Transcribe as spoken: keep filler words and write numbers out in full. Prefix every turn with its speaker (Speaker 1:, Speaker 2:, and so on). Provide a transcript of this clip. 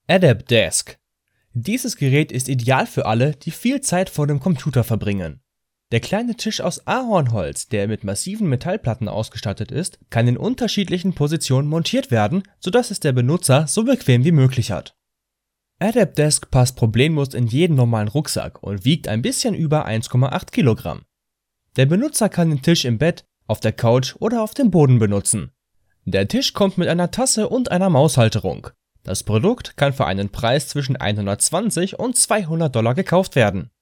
Speaker 1: Adapt Desk. Dieses Gerät ist ideal für alle, die viel Zeit vor dem Computer verbringen. Der kleine Tisch aus Ahornholz, der mit massiven Metallplatten ausgestattet ist, kann in unterschiedlichen Positionen montiert werden, sodass es der Benutzer so bequem wie möglich hat. Adapt Desk passt problemlos in jeden normalen Rucksack und wiegt ein bisschen über eins Komma acht Kilogramm. Der Benutzer kann den Tisch im Bett, auf der Couch oder auf dem Boden benutzen. Der Tisch kommt mit einer Tasse und einer Maushalterung. Das Produkt kann für einen Preis zwischen hundertzwanzig und zweihundert Dollar gekauft werden.